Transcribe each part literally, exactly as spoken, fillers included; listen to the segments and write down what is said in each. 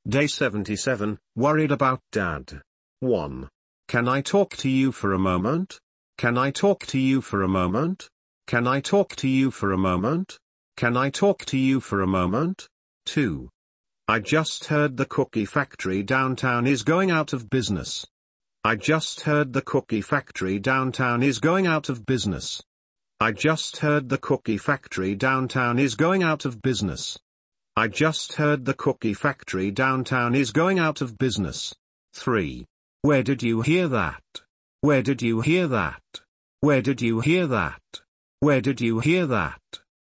Day seventy-seven, worried about Dad. one. Can I talk to you for a moment? Can I talk to you for a moment? Can I talk to you for a moment? Can I talk to you for a moment? two. I just heard the cookie factory downtown is going out of business. I just heard the cookie factory downtown is going out of business. I just heard the cookie factory downtown is going out of business. I just heard the cookie factory downtown is going out of business. three. Where did you hear that? Where did you hear that? Where did you hear that? Where did you hear that?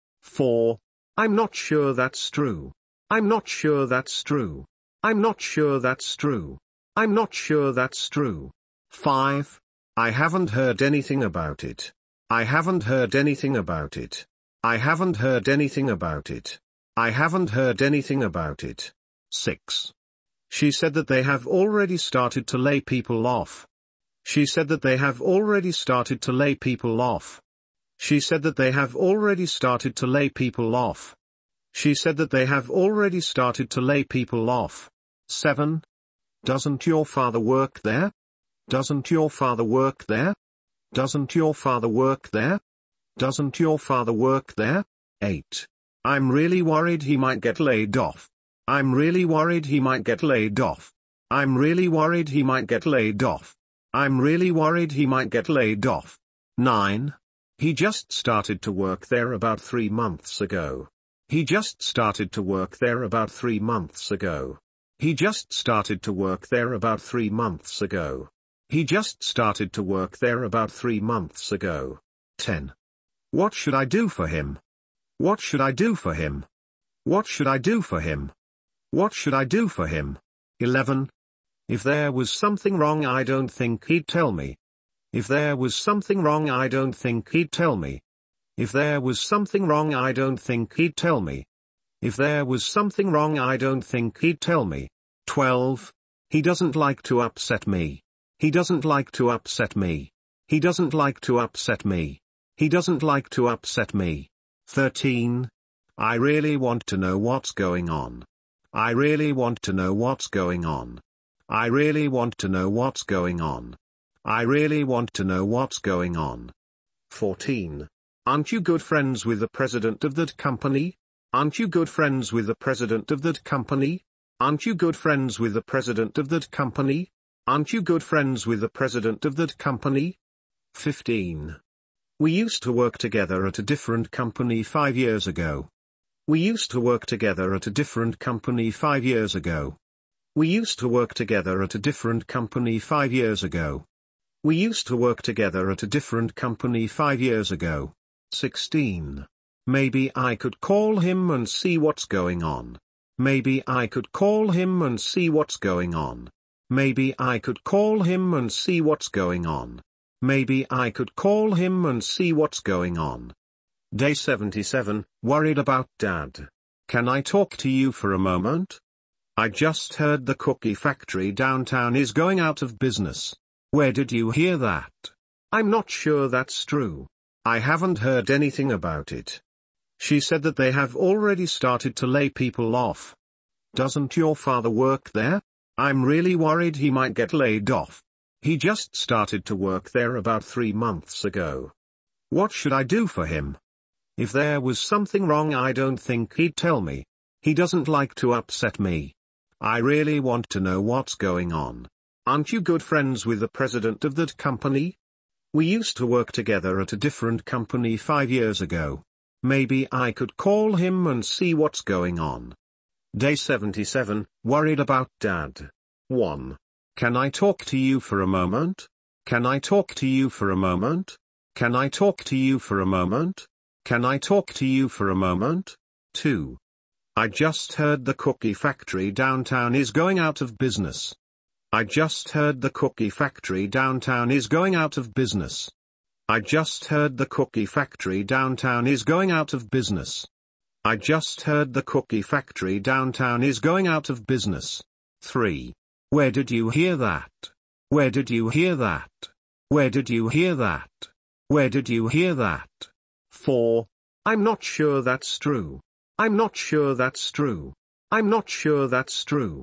four. I'm not sure that's true. I'm not sure that's true. I'm not sure that's true. I'm not sure that's true. five. I haven't heard anything about it. I haven't heard anything about it. I haven't heard anything about it. I haven't heard anything about it. six. She said that they have already started to lay people off. She said that they have already started to lay people off. She said that they have already started to lay people off. She said that they have already started to lay people off. seven. Doesn't your father work there? Doesn't your father work there? Doesn't your father work there? Doesn't your father work there? eight. I'm really worried he might get laid off. I'm really worried he might get laid off. I'm really worried he might get laid off. I'm really worried he might get laid off. nine. He just started to work there about three months ago. He just started to work there about three months ago. He just started to work there about three months ago. He just started to work there about three months ago. ten. What should I do for him? What should I do for him? What should I do for him? What should I do for him? eleven. If there was something wrong, I don't think he'd tell me. If there was something wrong, I don't think he'd tell me. If there was something wrong, I don't think he'd tell me. If there was something wrong, I don't think he'd tell me. twelve. He doesn't like to upset me. He doesn't like to upset me. He doesn't like to upset me. He doesn't like to upset me. thirteen. I really want to know what's going on. I really want to know what's going on. I really want to know what's going on. I really want to know what's going on. fourteen. Aren't you good friends with the president of that company? Aren't you good friends with the president of that company? Aren't you good friends with the president of that company? Aren't you good friends with the president of that company? fifteen. We used to work together at a different company five years ago. We used to work together at a different company five years ago. We used to work together at a different company five years ago. We used to work together at a different company five years ago. sixteen. Maybe I could call him and see what's going on. Maybe I could call him and see what's going on. Maybe I could call him and see what's going on. Maybe I could call him and see what's going on. Day seventy-seven, worried about Dad. Can I talk to you for a moment? I just heard the cookie factory downtown is going out of business. Where did you hear that? I'm not sure that's true. I haven't heard anything about it. She said that they have already started to lay people off. Doesn't your father work there? I'm really worried he might get laid off. He just started to work there about three months ago. What should I do for him? If there was something wrong, I don't think he'd tell me. He doesn't like to upset me. I really want to know what's going on. Aren't you good friends with the president of that company? We used to work together at a different company five years ago. Maybe I could call him and see what's going on. Day seventy-seven, worried about Dad. one. Can I talk to you for a moment? Can I talk to you for a moment? Can I talk to you for a moment? Can I talk to you for a moment? two. I just heard the cookie factory downtown is going out of business. I just heard the cookie factory downtown is going out of business. I just heard the cookie factory downtown is going out of business. I just heard the cookie factory downtown is going out of business. three. Where did you hear that? Where did you hear that? Where did you hear that? Where did you hear that? four. I'm not sure that's true. I'm not sure that's true. I'm not sure that's true.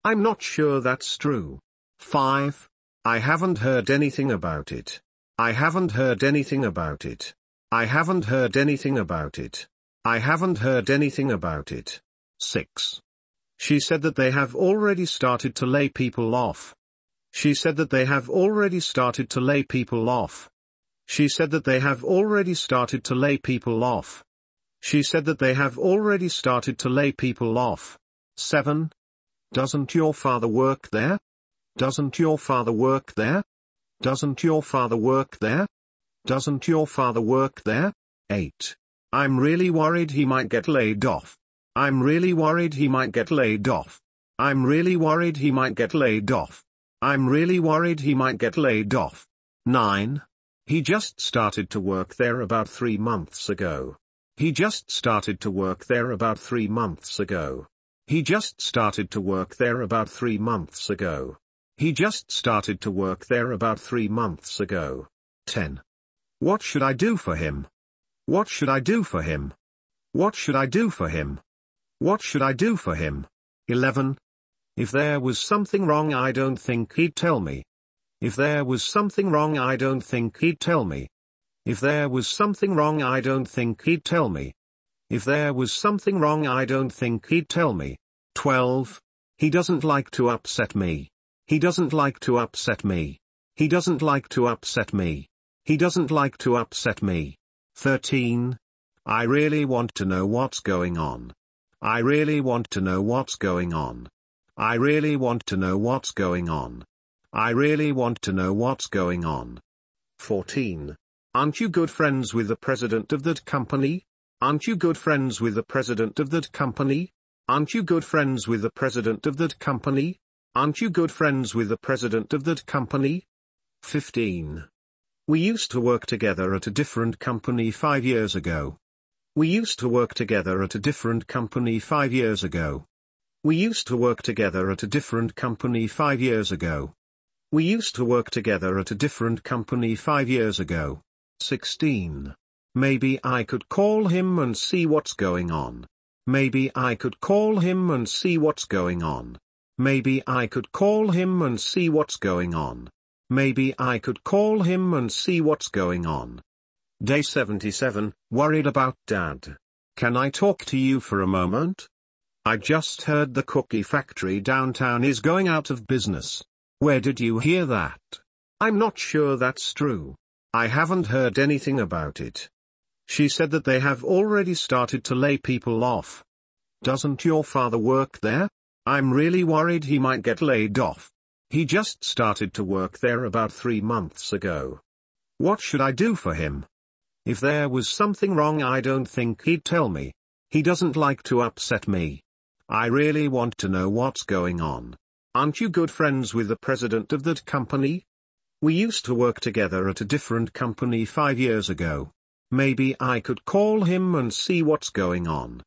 I'm not sure that's true. five. I haven't heard anything about it. I haven't heard anything about it. I haven't heard anything about it. I haven't heard anything about it. six. She said that they have already started to lay people off. She said that they have already started to lay people off. She said that they have already started to lay people off. She said that they have already started to lay people off. seven. Doesn't your father work there? Doesn't your father work there? Doesn't your father work there? Doesn't your father work there? eight. I'm really worried he might get laid off. I'm really worried he might get laid off. I'm really worried he might get laid off. I'm really worried he might get laid off. nine. He just started to work there about three months ago. He just started to work there about three months ago. He just started to work there about three months ago. He just started to work there about three months ago. ten. What should I do for him? What should I do for him? What should I do for him? What should I do for him? eleven. If there was something wrong, I don't think he'd tell me. If there was something wrong, I don't think he'd tell me. If there was something wrong, I don't think he'd tell me. If there was something wrong, I don't think he'd tell me. twelve. He doesn't like to upset me. He doesn't like to upset me. He doesn't like to upset me. He doesn't like to upset me. thirteen. I really want to know what's going on. I really want to know what's going on. I really want to know what's going on. I really want to know what's going on. fourteen. Aren't you good friends with the president of that company? Aren't you good friends with the president of that company? Aren't you good friends with the president of that company? Aren't you good friends with the president of that company? fifteen. We used to work together at a different company five years ago. We used to work together at a different company five years ago. We used to work together at a different company five years ago. We used to work together at a different company five years ago. sixteen. Maybe I could call him and see what's going on. Maybe I could call him and see what's going on. Maybe I could call him and see what's going on. Maybe I could call him and see what's going on. Day seventy-seven, worried about Dad. Can I talk to you for a moment? I just heard the cookie factory downtown is going out of business. Where did you hear that? I'm not sure that's true. I haven't heard anything about it. She said that they have already started to lay people off. Doesn't your father work there? I'm really worried he might get laid off. He just started to work there about three months ago. What should I do for him? If there was something wrong, I don't think he'd tell me. He doesn't like to upset me. I really want to know what's going on. Aren't you good friends with the president of that company? We used to work together at a different company five years ago. Maybe I could call him and see what's going on.